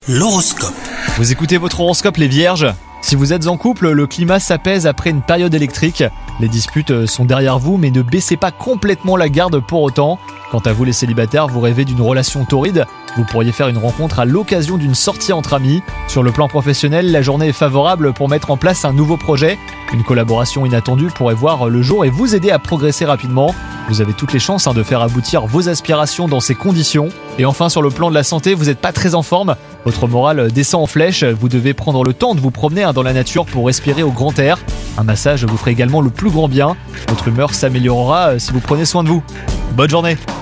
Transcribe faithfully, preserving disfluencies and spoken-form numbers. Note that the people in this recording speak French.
L'horoscope. Vous écoutez votre horoscope les vierges ? Si vous êtes en couple, le climat s'apaise après une période électrique. Les disputes sont derrière vous, mais ne baissez pas complètement la garde pour autant. Quant à vous les célibataires, vous rêvez d'une relation torride. Vous pourriez faire une rencontre à l'occasion d'une sortie entre amis. Sur le plan professionnel, la journée est favorable pour mettre en place un nouveau projet. Une collaboration inattendue pourrait voir le jour et vous aider à progresser rapidement. Vous avez toutes les chances hein, de faire aboutir vos aspirations dans ces conditions. Et enfin, sur le plan de la santé, vous n'êtes pas très en forme. Votre morale descend en flèche. Vous devez prendre le temps de vous promener hein, dans la nature pour respirer au grand air. Un massage vous ferait également le plus grand bien. Votre humeur s'améliorera euh, si vous prenez soin de vous. Bonne journée!